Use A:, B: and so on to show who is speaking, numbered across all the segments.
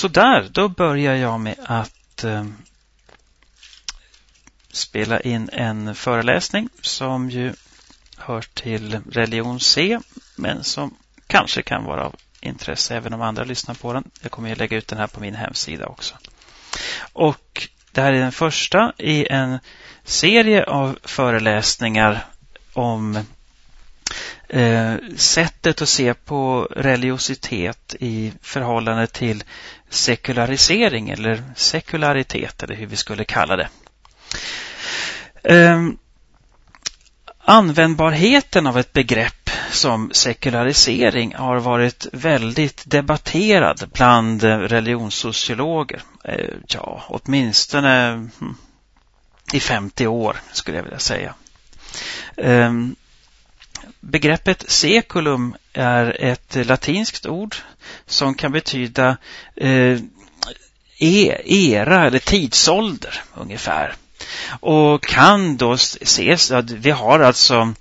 A: Så där, då börjar jag med att spela in en föreläsning som ju hör till religion C, men som kanske kan vara av intresse även om andra lyssnar på den. Jag kommer att lägga ut den här på min hemsida också. Och det här är den första i en serie av föreläsningar om sättet att se på religiositet i förhållande till sekularisering eller sekularitet eller hur vi skulle kalla det. Användbarheten av ett begrepp som sekularisering har varit väldigt debatterad bland religionssociologer. Ja, åtminstone i 50 år skulle jag vilja säga. Begreppet seculum är ett latinskt ord som kan betyda era eller tidsålder ungefär. Och kan då ses att vi har alltså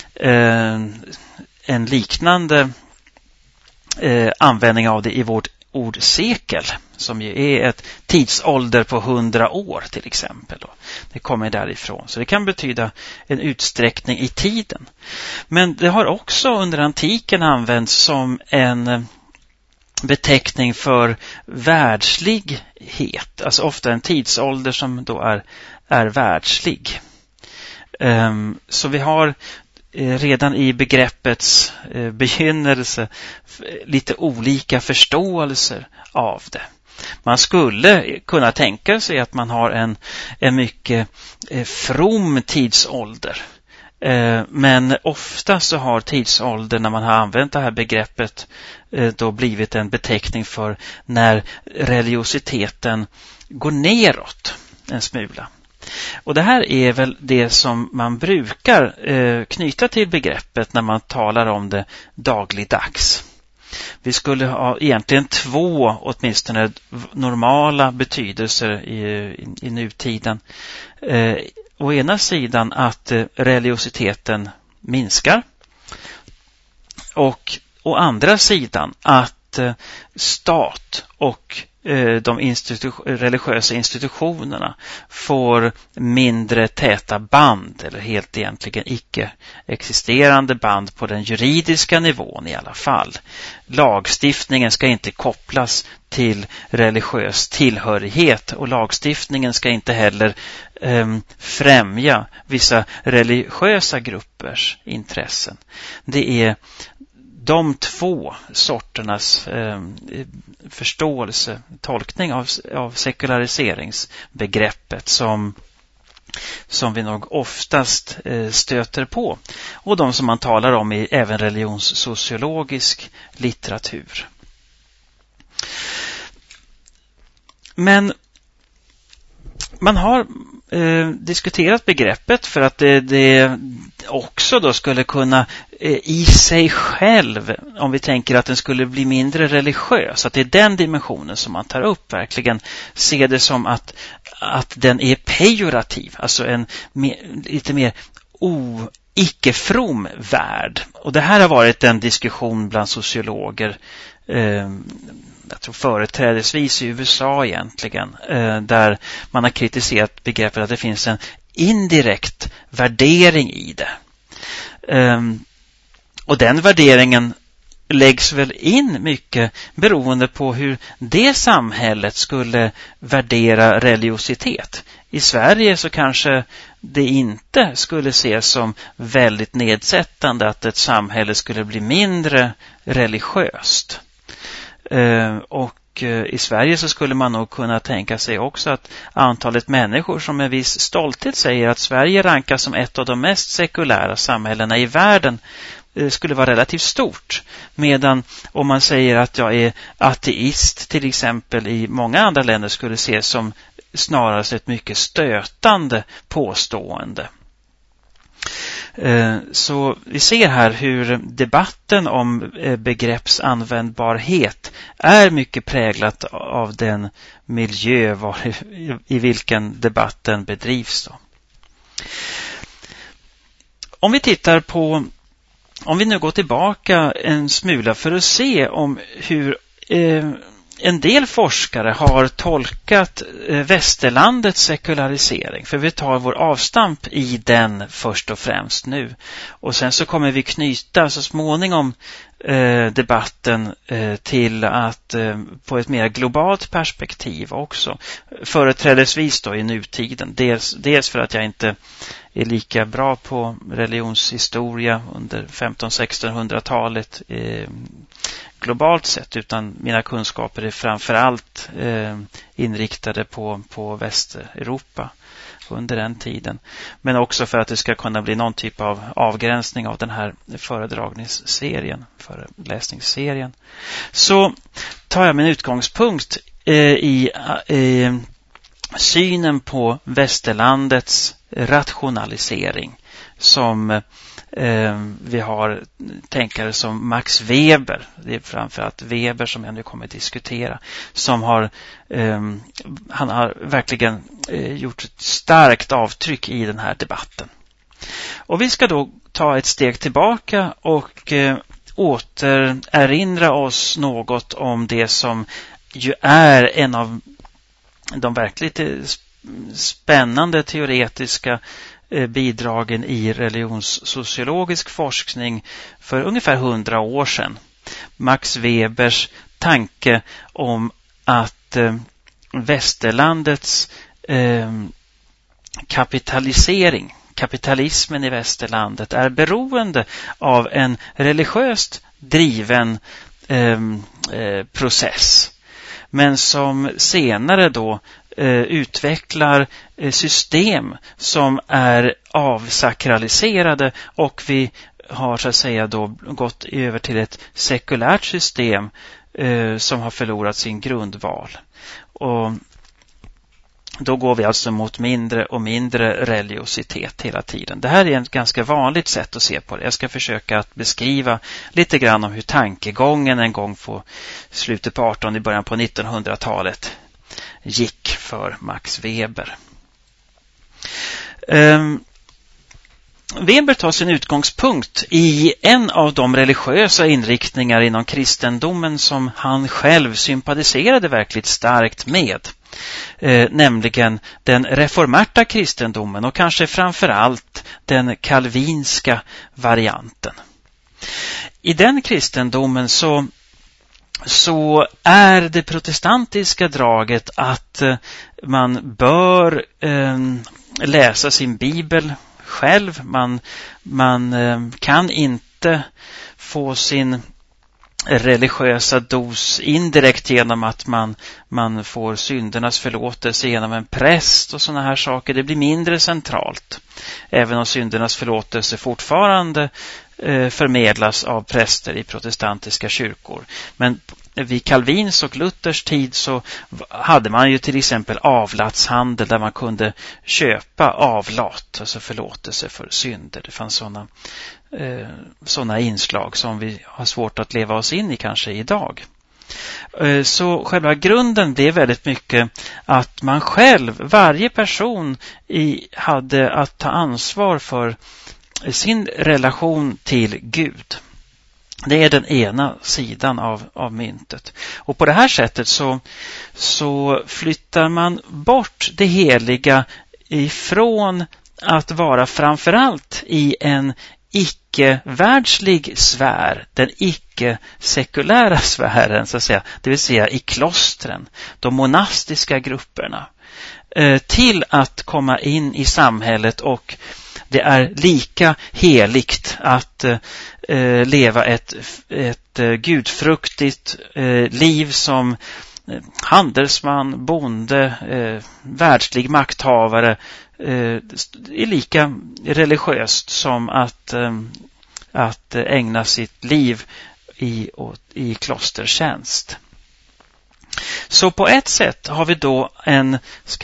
A: en liknande användning av det i vårt ord sekel, som ju är ett tidsålder på 100 år till exempel. Det kommer därifrån. Så det kan betyda en utsträckning i tiden. Men det har också under antiken använts som en beteckning för världslighet. Alltså ofta en tidsålder som då är världslig. Så vi har redan i begreppets begynnelse lite olika förståelser av det. Man skulle kunna tänka sig att man har en mycket from tidsålder. Men ofta så har tidsålder, när man har använt det här begreppet, då blivit en beteckning för när religiositeten går neråt en smula. Och det här är väl det som man brukar knyta till begreppet när man talar om det dagligdags. Vi skulle ha egentligen två åtminstone normala betydelser i nutiden. Å ena sidan att religiositeten minskar och å andra sidan att stat och de religiösa institutionerna får mindre täta band eller helt egentligen icke existerande band på den juridiska nivån i alla fall. Lagstiftningen ska inte kopplas till religiös tillhörighet och lagstiftningen ska inte heller främja vissa religiösa gruppers intressen. Det är de två sorternas förståelse, tolkning av sekulariseringsbegreppet som vi nog oftast stöter på. Och de som man talar om i även religionssociologisk litteratur. Men man har diskuterat begreppet för att det också då skulle kunna i sig själv, om vi tänker att den skulle bli mindre religiös, att det är den dimensionen som man tar upp, verkligen se det som att den är pejorativ, alltså en lite mer icke-from värld. Och det här har varit en diskussion bland sociologer, jag tror företrädesvis i USA egentligen, där man har kritiserat begreppet att det finns en indirekt värdering i det. Och den värderingen läggs väl in mycket beroende på hur det samhället skulle värdera religiositet. I Sverige så kanske det inte skulle ses som väldigt nedsättande att ett samhälle skulle bli mindre religiöst. Och i Sverige så skulle man nog kunna tänka sig också att antalet människor som med viss stolthet säger att Sverige rankas som ett av de mest sekulära samhällena i världen skulle vara relativt stort. Medan om man säger att jag är ateist till exempel i många andra länder skulle ses som snarare ett mycket stötande påstående. Så vi ser här hur debatten om begreppsanvändbarhet är mycket präglat av den miljö i vilken debatten bedrivs då. Om vi nu går tillbaka en smula för att se om hur en del forskare har tolkat västerlandets sekularisering, för vi tar vår avstamp i den först och främst nu. Och sen så kommer vi knyta så småningom debatten till att på ett mer globalt perspektiv också. Företrädesvis då i nutiden. Dels för att jag inte är lika bra på religionshistoria under 1500-1600-talet globalt sett, utan mina kunskaper är framförallt inriktade på Västeuropa under den tiden. Men också för att det ska kunna bli någon typ av avgränsning av den här föreläsningsserien. Så tar jag min utgångspunkt i synen på västerlandets rationalisering, som vi har tänkare som Max Weber, det är framförallt Weber som jag nu kommer att diskutera, som han har verkligen gjort ett starkt avtryck i den här debatten. Och vi ska då ta ett steg tillbaka och återerinra oss något om det som ju är en av de verkligt spännande teoretiska bidragen i religionssociologisk forskning för ungefär 100 år sedan. Max Webers tanke om att västerlandets kapitalismen i västerlandet är beroende av en religiöst driven process, men som senare då utvecklar system som är avsakraliserade, och vi har så att säga då gått över till ett sekulärt system som har förlorat sin grundval. Och då går vi alltså mot mindre och mindre religiositet hela tiden. Det här är ett ganska vanligt sätt att se på det. Jag ska försöka att beskriva lite grann om hur tankegången en gång på slutet på 1800-talet, i början på 1900-talet gick för Max Weber. Weber tar sin utgångspunkt i en av de religiösa inriktningar inom kristendomen som han själv sympatiserade verkligt starkt med. Nämligen den reformerta kristendomen, och kanske framförallt den kalvinska varianten. I den kristendomen så är det protestantiska draget att man bör läsa sin bibel själv. Man kan inte få sin religiösa dos indirekt genom att man får syndernas förlåtelse genom en präst och såna här saker. Det blir mindre centralt, även om syndernas förlåtelse fortfarande förmedlas av präster i protestantiska kyrkor. Men vid Calvins och Luthers tid så hade man ju till exempel avlatshandel, där man kunde köpa avlat, alltså förlåtelse för synder. Det fanns sådana inslag som vi har svårt att leva oss in i kanske idag. Så själva grunden blev väldigt mycket att man själv, varje person, hade att ta ansvar för sin relation till Gud. Det är den ena sidan av myntet. Och på det här sättet så flyttar man bort det heliga ifrån att vara framförallt i en icke-världslig sfär, den icke-sekulära sfären så att säga, det vill säga i klostren, de monastiska grupperna, till att komma in i samhället, och det är lika heligt att leva ett gudfruktigt liv som handelsman, bonde, världslig makthavare, är lika religiöst som att ägna sitt liv i klostertjänst. Så på ett sätt har vi då en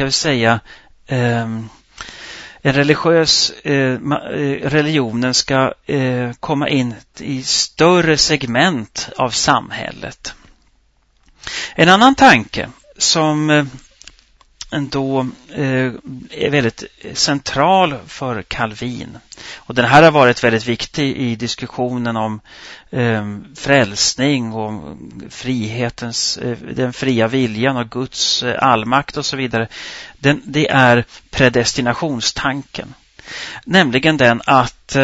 A: religiös religionen ska komma in i större segment av samhället. En annan tanke som då är väldigt central för Calvin. Och den här har varit väldigt viktig i diskussionen om frälsning och frihetens, den fria viljan och Guds allmakt och så vidare. Det är predestinationstanken. Nämligen den att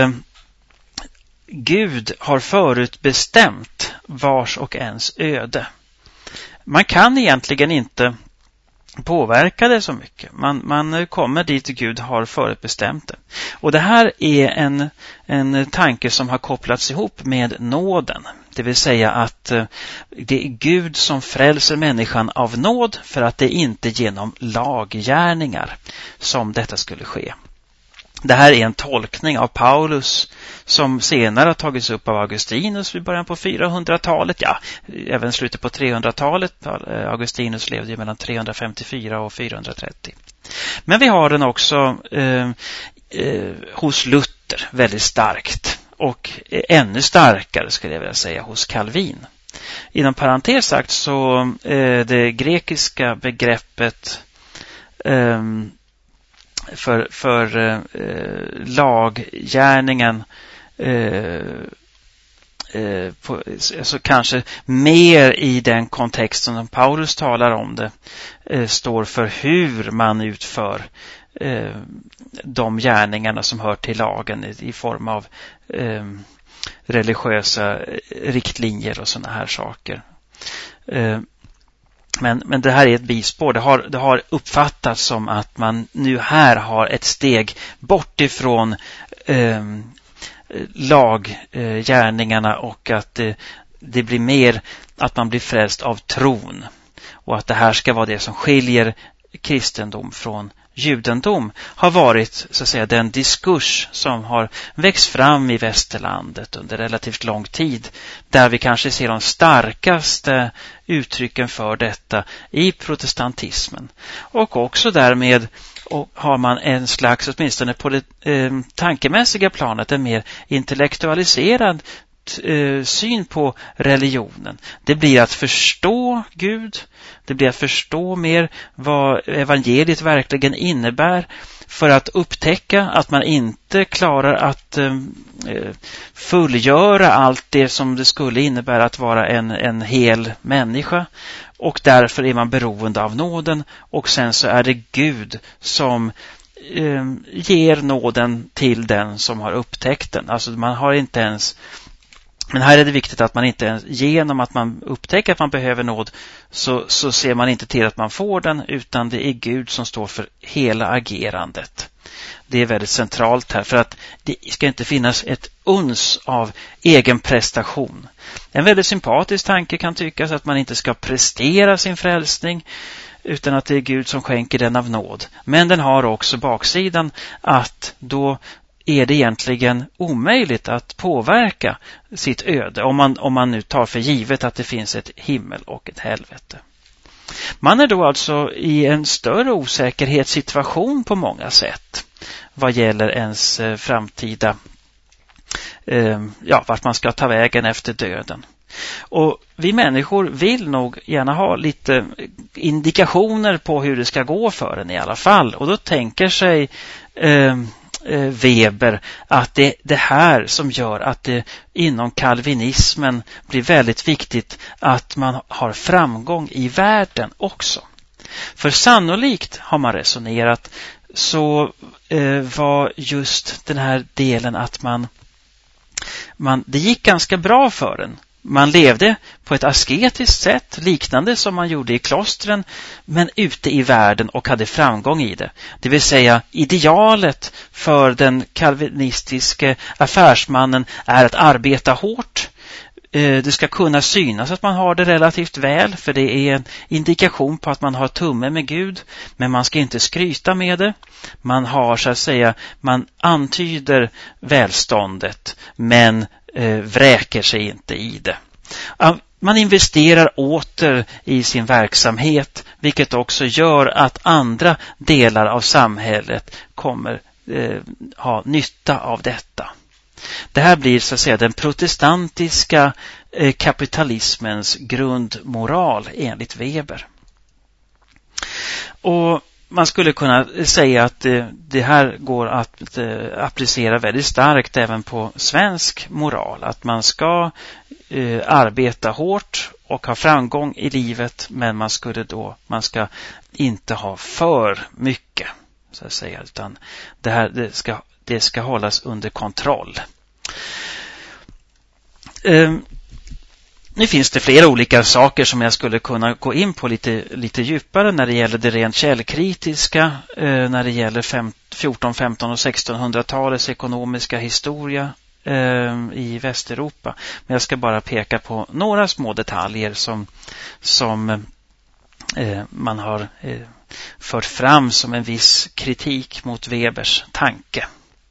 A: Gud har förutbestämt vars och ens öde. Man kan egentligen inte påverka det så mycket. Man kommer dit Gud har förutbestämt det. Och det här är en tanke som har kopplats ihop med nåden. Det vill säga att det är Gud som frälser människan av nåd, för att det inte genom laggärningar som detta skulle ske. Det här är en tolkning av Paulus som senare har tagits upp av Augustinus i början på 400-talet. Ja, även slutet på 300-talet. Augustinus levde mellan 354 och 430. Men vi har den också hos Luther väldigt starkt. Och ännu starkare skulle jag vilja säga hos Calvin. Inom parentes sagt så det grekiska begreppet för laggärningen alltså kanske mer i den kontexten som Paulus talar om det står för hur man utför de gärningarna som hör till lagen i form av religiösa riktlinjer och såna här saker. Men det här är ett bispår. Det har uppfattats som att man nu här har ett steg bort ifrån laggärningarna och att det blir mer att man blir frälst av tron. Och att det här ska vara det som skiljer kristendom från judendom har varit så att säga den diskurs som har växt fram i västerlandet under relativt lång tid, där vi kanske ser de starkaste uttrycken för detta i protestantismen. Och också därmed har man en slags, åtminstone på det tankemässiga planet, en mer intellektualiserad syn på religionen. Det blir att förstå Gud, det blir att förstå mer vad evangeliet verkligen innebär, för att upptäcka att man inte klarar att fullgöra allt det som det skulle innebära att vara en hel människa, och därför är man beroende av nåden, och sen så är det Gud som ger nåden till den som har upptäckt den. Alltså man har inte ens. Men här är det viktigt att man inte ens, genom att man upptäcker att man behöver nåd, så ser man inte till att man får den, utan det är Gud som står för hela agerandet. Det är väldigt centralt här, för att det ska inte finnas ett uns av egen prestation. En väldigt sympatisk tanke kan tyckas att man inte ska prestera sin frälsning, utan att det är Gud som skänker den av nåd. Men den har också baksidan att då är det egentligen omöjligt att påverka sitt öde, om man nu tar för givet att det finns ett himmel och ett helvete. Man är då alltså i en större osäkerhetssituation på många sätt vad gäller ens framtida, vart man ska ta vägen efter döden. Och vi människor vill nog gärna ha lite indikationer på hur det ska gå för en i alla fall. Och då tänker sig Weber att det här som gör att det inom kalvinismen blir väldigt viktigt att man har framgång i världen också. För sannolikt har man resonerat så var just den här delen att det gick ganska bra för en. Man levde på ett asketiskt sätt, liknande som man gjorde i klostren, men ute i världen och hade framgång i det. Det vill säga, idealet för den kalvinistiske affärsmannen är att arbeta hårt. Det ska kunna synas att man har det relativt väl, för det är en indikation på att man har tumme med Gud, men man ska inte skryta med det. Man har så att säga, man antyder välståndet, men vräker sig inte i det. Man investerar åter i sin verksamhet, vilket också gör att andra delar av samhället kommer ha nytta av detta. Det här blir så att säga den protestantiska kapitalismens grundmoral enligt Weber. Och man skulle kunna säga att det här går att applicera väldigt starkt även på svensk moral. Att man ska arbeta hårt och ha framgång i livet, men man ska inte ha för mycket, så att säga, utan det ska hållas under kontroll. Nu finns det flera olika saker som jag skulle kunna gå in på lite djupare när det gäller det rent källkritiska, när det gäller 14, 15 och 1600-talets ekonomiska historia i Västeuropa. Men jag ska bara peka på några små detaljer som man har fört fram som en viss kritik mot Webers tanke.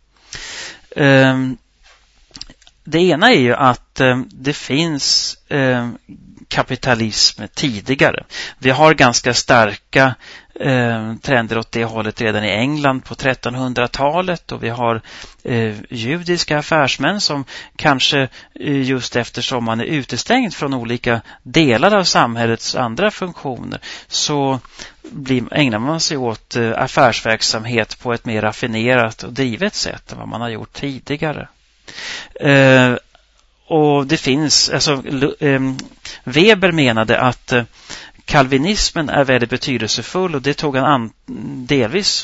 A: Det ena är ju att det finns kapitalism tidigare. Vi har ganska starka trender åt det hållet redan i England på 1300-talet, och vi har judiska affärsmän som kanske just eftersom man är utestängd från olika delar av samhällets andra funktioner, så ägnar man sig åt affärsverksamhet på ett mer raffinerat och drivet sätt än vad man har gjort tidigare. Och det finns, Weber menade att kalvinismen är väldigt betydelsefull, och det tog han delvis.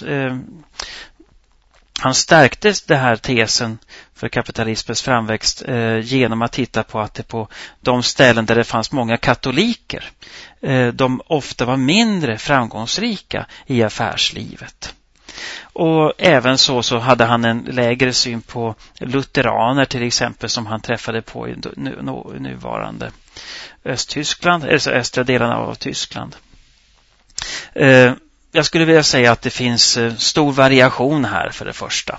A: Han stärkte det här tesen för kapitalismens framväxt genom att titta på att det på de ställen där det fanns många katoliker, de ofta var mindre framgångsrika i affärslivet. Och även så hade han en lägre syn på lutheraner till exempel, som han träffade på i nuvarande Östtyskland, alltså östra delarna av Tyskland. Jag skulle vilja säga att det finns stor variation här för det första.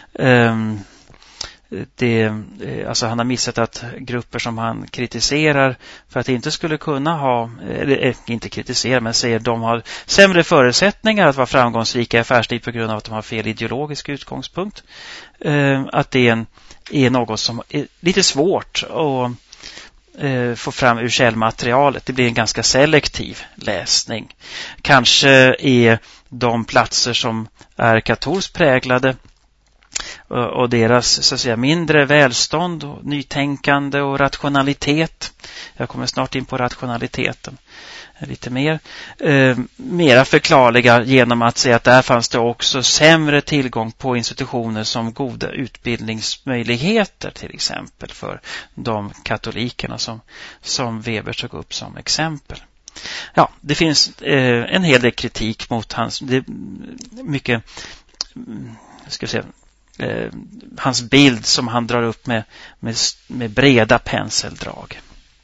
A: Alltså han har missat att grupper som han kritiserar för att inte skulle kunna ha, eller inte kritisera, men säger de har sämre förutsättningar att vara framgångsrika i affärsliv på grund av att de har fel ideologisk utgångspunkt. Att det är något som är lite svårt att få fram ur källmaterialet. Det blir en ganska selektiv läsning. Kanske är de platser som är katolskt präglade och deras, så att säga, mindre välstånd och nytänkande och rationalitet. Jag kommer snart in på rationaliteten lite mer. Mera förklarliga genom att säga att där fanns det också sämre tillgång på institutioner som goda utbildningsmöjligheter, till exempel för de katolikerna som Weber tog upp som exempel. Ja, det finns en hel del kritik mot hans, mycket, ska jag säga, hans bild som han drar upp med breda penseldrag.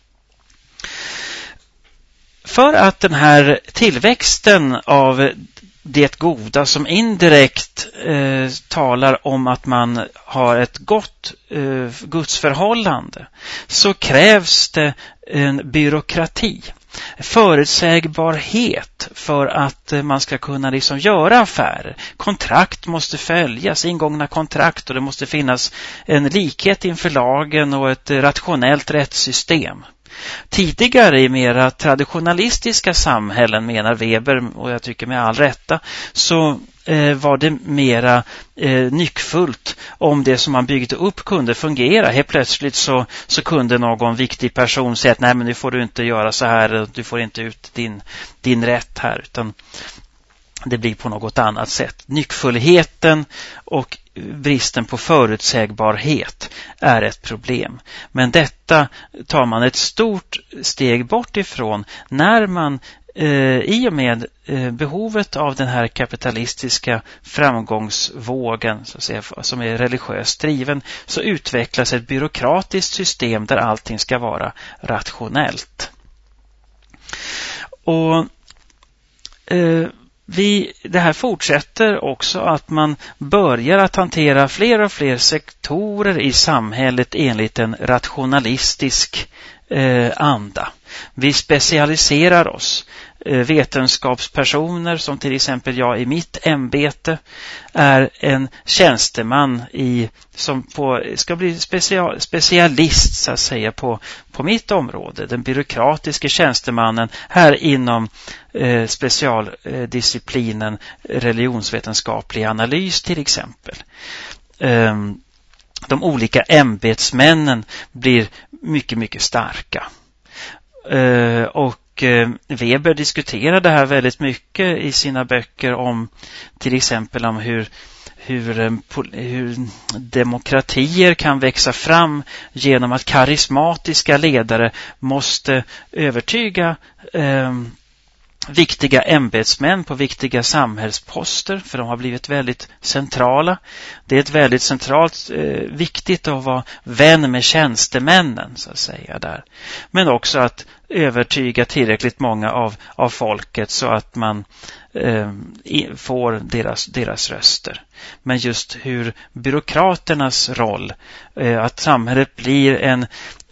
A: För att den här tillväxten av det goda som indirekt talar om att man har ett gott gudsförhållande, så krävs det en byråkrati, förutsägbarhet för att man ska kunna liksom göra affärer. Kontrakt måste följas, ingångna kontrakt, och det måste finnas en likhet inför lagen och ett rationellt rättssystem. Tidigare i mera traditionalistiska samhällen, menar Weber, och jag tycker med all rätta, så var det mera nyckfullt om det som man byggde upp kunde fungera. Helt plötsligt så kunde någon viktig person säga att nej, men nu får du inte göra så här, du får inte ut din rätt här, utan det blir på något annat sätt. Nyckfullheten och bristen på förutsägbarhet är ett problem. Men detta tar man ett stort steg bort ifrån när man i och med behovet av den här kapitalistiska framgångsvågen, så att säga, som är religiöst driven, så utvecklas ett byråkratiskt system där allting ska vara rationellt. Och det här fortsätter också att man börjar att hantera fler och fler sektorer i samhället enligt en rationalistisk anda. Vi specialiserar oss. Vetenskapspersoner som till exempel jag i mitt ämbete är en tjänsteman som ska bli specialist så att säga på mitt område. Den byråkratiska tjänstemannen här inom specialdisciplinen religionsvetenskaplig analys till exempel. De olika ämbetsmännen blir mycket, mycket starka. Och Weber diskuterar det här väldigt mycket i sina böcker om till exempel om hur demokratier kan växa fram genom att karismatiska ledare måste övertyga viktiga ämbetsmän på viktiga samhällsposter, för de har blivit väldigt centrala. Det är ett väldigt centralt viktigt att vara vän med tjänstemännen så att säga där. Men också att övertyga tillräckligt många av folket så att man får deras röster. Men just hur byråkraternas roll, att samhället blir en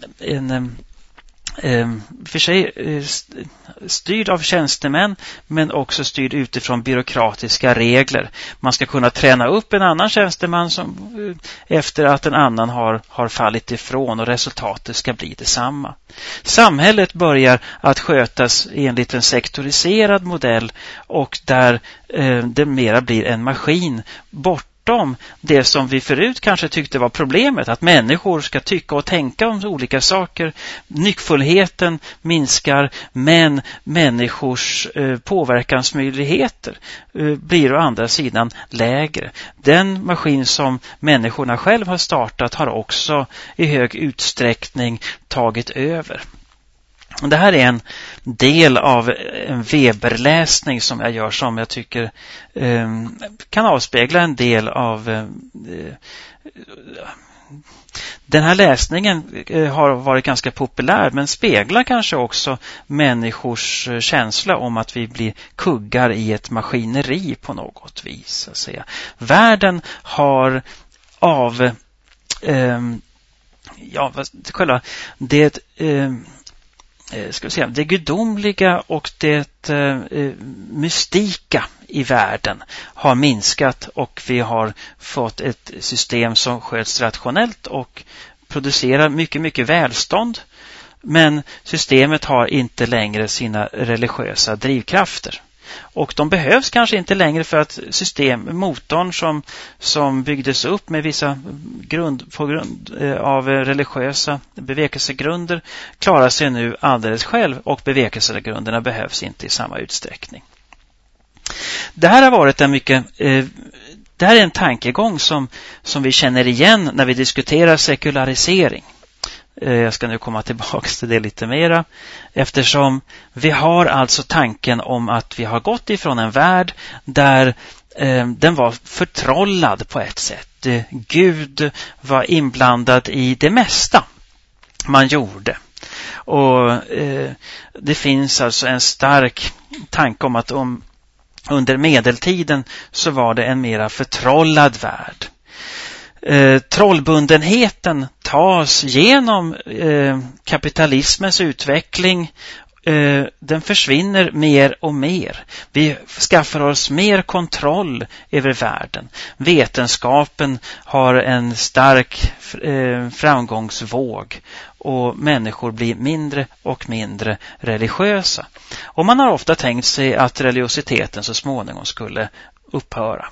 A: för sig styrd av tjänstemän men också styrd utifrån byråkratiska regler. Man ska kunna träna upp en annan tjänsteman efter att en annan har fallit ifrån och resultatet ska bli detsamma. Samhället börjar att skötas enligt en sektoriserad modell och där det mera blir en maskin bortom det som vi förut kanske tyckte var problemet, att människor ska tycka och tänka om olika saker. Nyckfullheten minskar, men människors påverkansmöjligheter blir å andra sidan lägre. Den maskin som människorna själv har startat har också i hög utsträckning tagit över. Det här är en del av en Weberläsning som jag gör, som jag tycker kan avspegla en del av den här läsningen har varit ganska populär, men speglar kanske också människors känsla om att vi blir kuggar i ett maskineri på något vis så att säga. Världen har det gudomliga och det mystika i världen har minskat och vi har fått ett system som sköts rationellt och producerar mycket, mycket välstånd. Men systemet har inte längre sina religiösa drivkrafter. Och de behövs kanske inte längre för att motorn som byggdes upp med vissa på grund av religiösa bevekelsegrunder klarar sig nu alldeles själv, och bevekelsegrunderna behövs inte i samma utsträckning. Det här har varit det här är en tankegång som vi känner igen när vi diskuterar sekularisering. Jag ska nu komma tillbaka till det lite mera, eftersom vi har alltså tanken om att vi har gått ifrån en värld där den var förtrollad på ett sätt. Gud var inblandad i det mesta man gjorde. Och det finns alltså en stark tanke om att under medeltiden så var det en mera förtrollad värld. Trollbundenheten tas genom kapitalismens utveckling. Den försvinner mer och mer. Vi skaffar oss mer kontroll över världen. Vetenskapen har en stark framgångsvåg och människor blir mindre och mindre religiösa. Och man har ofta tänkt sig att religiositeten så småningom skulle upphöra.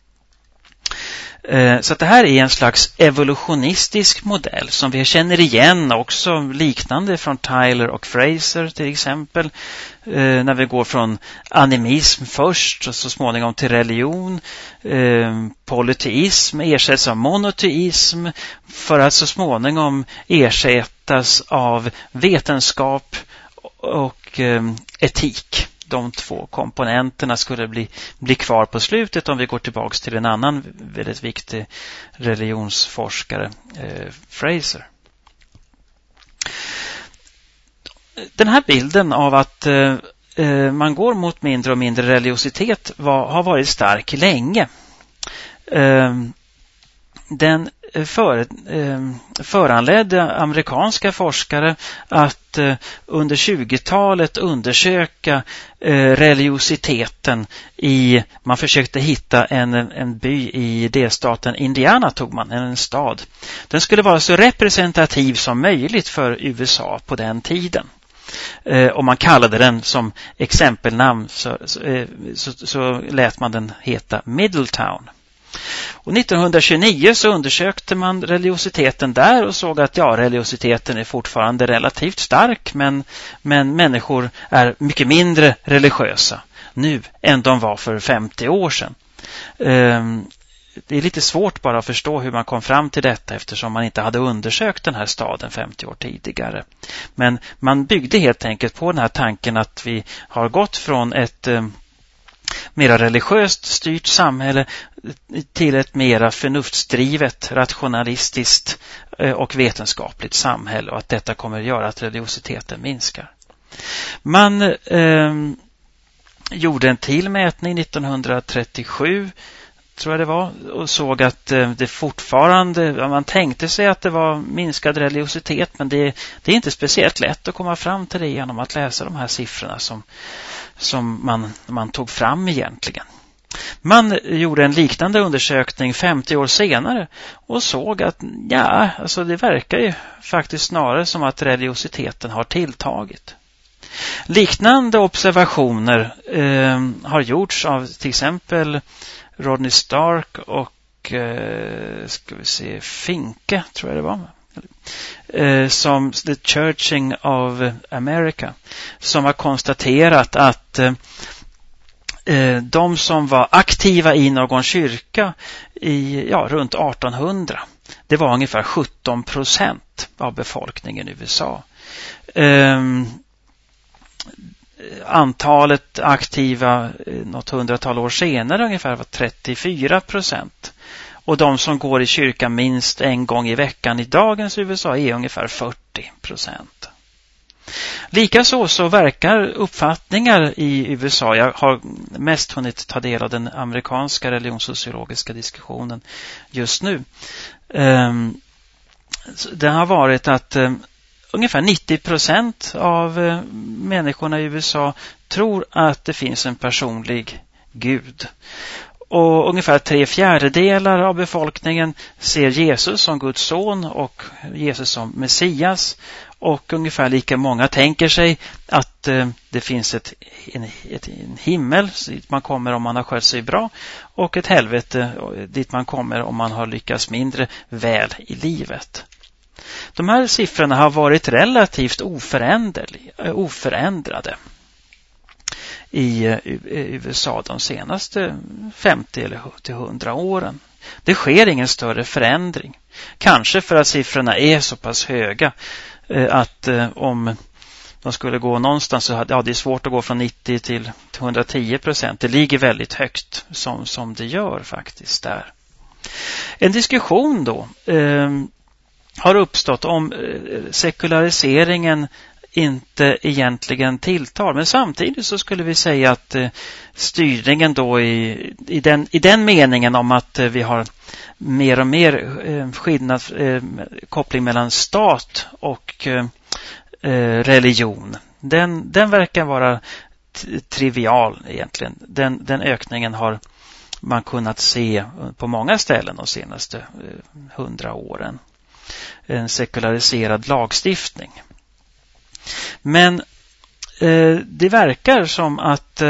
A: Så att det här är en slags evolutionistisk modell som vi känner igen också liknande från Tyler och Fraser till exempel. När vi går från animism först och så småningom till religion. Polyteism ersätts av monoteism för att så småningom ersättas av vetenskap och etik. De två komponenterna skulle bli kvar på slutet om vi går tillbaka till en annan väldigt viktig religionsforskare, Fraser. Den här bilden av att man går mot mindre och mindre religiositet har varit stark länge. Den föranledde amerikanska forskare att under 20-talet undersöka religiositeten man försökte hitta en by i delstaten Indiana, tog man, en stad. Den skulle vara så representativ som möjligt för USA på den tiden. Och man kallade den som exempelnamn så lät man den heta Middletown. Och 1929 så undersökte man religiositeten där och såg att religiositeten är fortfarande relativt stark, men människor är mycket mindre religiösa nu än de var för 50 år sedan. Det är lite svårt bara att förstå hur man kom fram till detta eftersom man inte hade undersökt den här staden 50 år tidigare. Men man byggde helt enkelt på den här tanken att vi har gått från ett mera religiöst styrt samhälle till ett mera förnuftsdrivet, rationalistiskt och vetenskapligt samhälle, och att detta kommer att göra att religiositeten minskar. Man gjorde en till mätning 1937 tror jag det var, och såg att det fortfarande, man tänkte sig att det var minskad religiositet, men det är inte speciellt lätt att komma fram till det genom att läsa de här siffrorna som man tog fram egentligen. Man gjorde en liknande undersökning 50 år senare och såg att alltså det verkar ju faktiskt snarare som att religiositeten har tilltagit. Liknande observationer har gjorts av till exempel Rodney Stark och Finke, tror jag det var, som The Churching of America, som har konstaterat att de som var aktiva i någon kyrka runt 1800, det var ungefär 17% av befolkningen i USA. Antalet aktiva något hundratal år senare ungefär var 34%. Och de som går i kyrkan minst en gång i veckan i dagens USA är ungefär 40%. Likaså så verkar uppfattningar i USA, jag har mest hunnit ta del av den amerikanska religionssociologiska diskussionen just nu. Det har varit att ungefär 90% av människorna i USA tror att det finns en personlig Gud. Och ungefär 3/4 av befolkningen ser Jesus som Guds son och Jesus som Messias. Och ungefär lika många tänker sig att det finns en himmel dit man kommer om man har skött sig bra, och ett helvete dit man kommer om man har lyckats mindre väl i livet. De här siffrorna har varit relativt oförändrade i USA de senaste 50 eller 100 åren. Det sker ingen större förändring. Kanske för att siffrorna är så pass höga att om de skulle gå någonstans så det är svårt att gå från 90 till 110%. Det ligger väldigt högt som det gör faktiskt där. En diskussion då har uppstått om sekulariseringen inte egentligen tilltar. Men samtidigt så skulle vi säga att styrningen då i den meningen om att vi har mer och mer koppling mellan stat och religion. Den verkar vara trivial egentligen. Den ökningen har man kunnat se på många ställen de senaste 100 åren. En sekulariserad lagstiftning. Men det verkar som att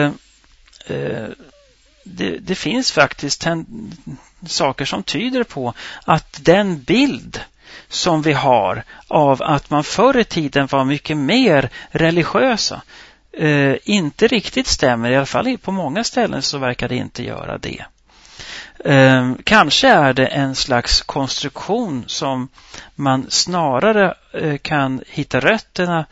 A: det finns faktiskt saker som tyder på att den bild som vi har av att man förr i tiden var mycket mer religiösa inte riktigt stämmer. I alla fall på många ställen så verkar det inte göra det. Kanske är det en slags konstruktion som man snarare kan hitta rötterna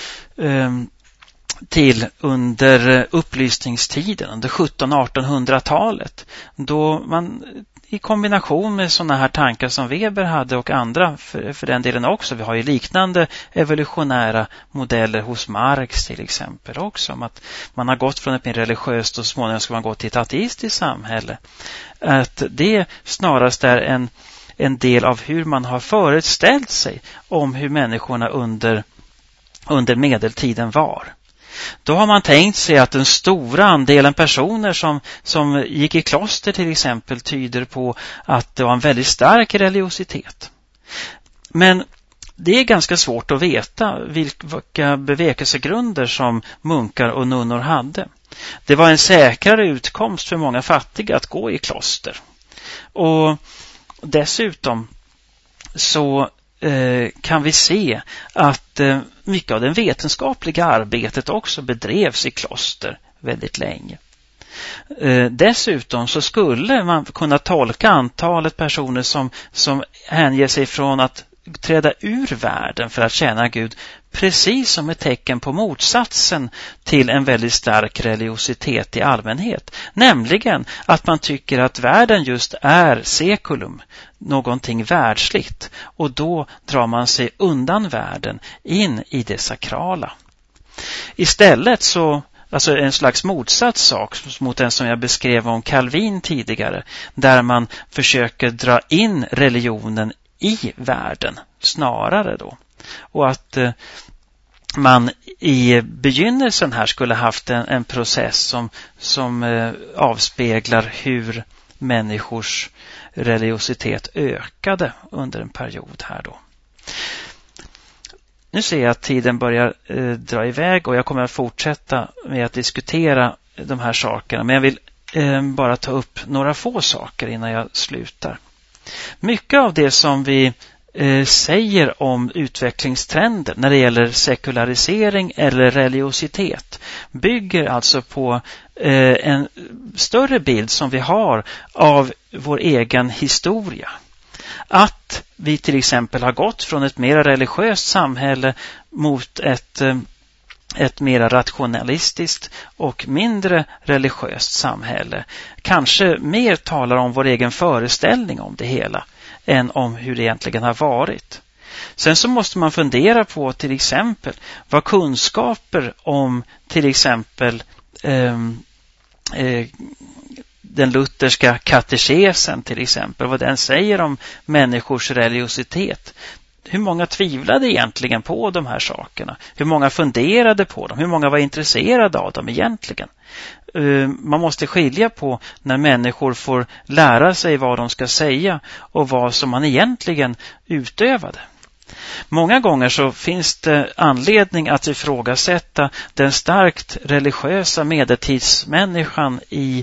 A: till under upplysningstiden, under 1700-1800-talet, då man i kombination med sådana här tankar som Weber hade och andra för den delen också, vi har ju liknande evolutionära modeller hos Marx till exempel också, om att man har gått från ett mer religiöst och så småningom ska man gå till ett ateistiskt samhälle, att det snarast är en del av hur man har föreställt sig om hur människorna under medeltiden var. Då har man tänkt sig att den stora andelen personer som gick i kloster till exempel tyder på att det var en väldigt stark religiositet. Men det är ganska svårt att veta vilka bevekelsegrunder som munkar och nunnor hade. Det var en säkrare utkomst för många fattiga att gå i kloster. Och dessutom så kan vi se att mycket av det vetenskapliga arbetet också bedrevs i kloster väldigt länge. Dessutom så skulle man kunna tolka antalet personer som hänger sig från att träda ur världen för att tjäna Gud precis som ett tecken på motsatsen till en väldigt stark religiositet i allmänhet. Nämligen att man tycker att världen just är sekulum, någonting världsligt, och då drar man sig undan världen in i det sakrala. Istället så, alltså en slags motsatt sak mot den som jag beskrev om Calvin tidigare, där man försöker dra in religionen i världen snarare då. Och att man i begynnelsen här skulle haft en process som avspeglar hur människors religiositet ökade under en period här då. Nu ser jag att tiden börjar dra iväg och jag kommer att fortsätta med att diskutera de här sakerna. Men jag vill bara ta upp några få saker innan jag slutar. Mycket av det som vi säger om utvecklingstrender när det gäller sekularisering eller religiositet bygger alltså på en större bild som vi har av vår egen historia. Att vi till exempel har gått från ett mer religiöst samhälle mot ett mer rationalistiskt och mindre religiöst samhälle kanske mer talar om vår egen föreställning om det hela än om hur det egentligen har varit. Sen så måste man fundera på till exempel vad kunskaper om till exempel den lutherska katekesen till exempel, vad den säger om människors religiositet. Hur många tvivlade egentligen på de här sakerna? Hur många funderade på dem? Hur många var intresserade av dem egentligen? Man måste skilja på när människor får lära sig vad de ska säga och vad som man egentligen utövade. Många gånger så finns det anledning att ifrågasätta den starkt religiösa medeltidsmänniskan i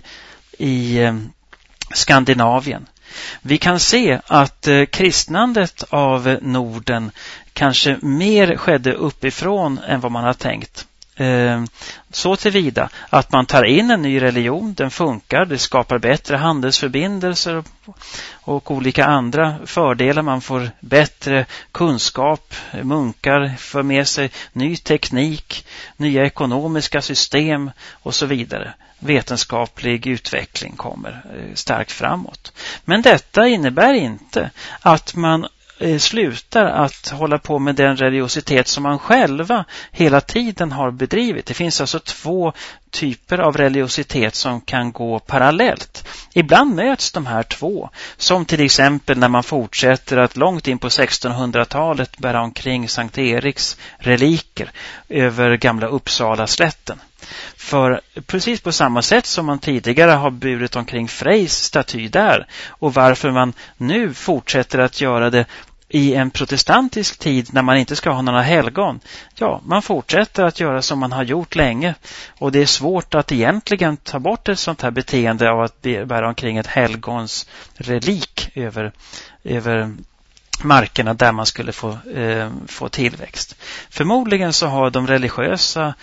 A: Skandinavien. Vi kan se att kristnandet av Norden kanske mer skedde uppifrån än vad man har tänkt. Så tillvida att man tar in en ny religion, den funkar, det skapar bättre handelsförbindelser och olika andra fördelar. Man får bättre kunskap, munkar för med sig ny teknik, nya ekonomiska system och så vidare. Vetenskaplig utveckling kommer starkt framåt. Men detta innebär inte att man slutar att hålla på med den religiositet som man själva hela tiden har bedrivit. Det finns alltså två typer av religiositet som kan gå parallellt. Ibland möts de här två, som till exempel när man fortsätter att långt in på 1600-talet bära omkring Sankt Eriks reliker över gamla Uppsala-slätten. För precis på samma sätt som man tidigare har burit omkring Frejs staty där, och varför man nu fortsätter att göra det i en protestantisk tid när man inte ska ha några helgon. Ja, man fortsätter att göra som man har gjort länge, och det är svårt att egentligen ta bort ett sånt här beteende av att bära omkring ett helgons relik över markerna där man skulle få tillväxt. Förmodligen så har de religiösa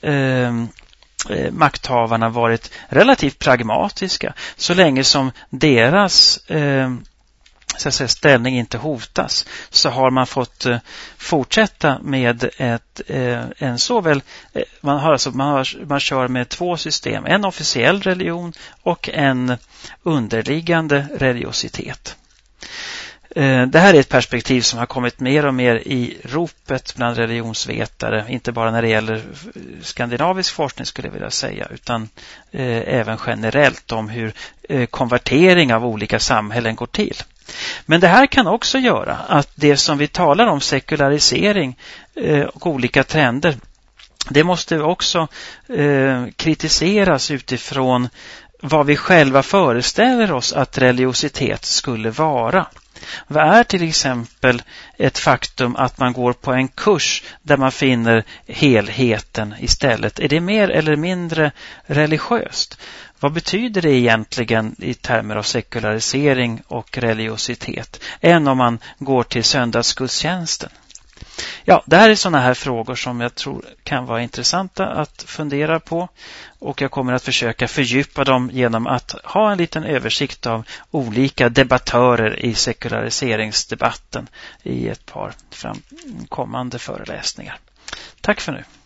A: makthavarna varit relativt pragmatiska så länge som deras så att säga, ställning inte hotas, så har man fått fortsätta med en såväl man kör med två system, en officiell religion och en underliggande religiositet. Det här är ett perspektiv som har kommit mer och mer i ropet bland religionsvetare, inte bara när det gäller skandinavisk forskning skulle jag vilja säga, utan även generellt om hur konvertering av olika samhällen går till. Men det här kan också göra att det som vi talar om, sekularisering och olika trender, det måste också kritiseras utifrån vad vi själva föreställer oss att religiositet skulle vara. Vad är till exempel ett faktum att man går på en kurs där man finner helheten istället? Är det mer eller mindre religiöst? Vad betyder det egentligen i termer av sekularisering och religiositet än om man går till söndagsgudstjänsten? Ja, det här är sådana här frågor som jag tror kan vara intressanta att fundera på, och jag kommer att försöka fördjupa dem genom att ha en liten översikt av olika debattörer i sekulariseringsdebatten i ett par kommande föreläsningar. Tack för nu.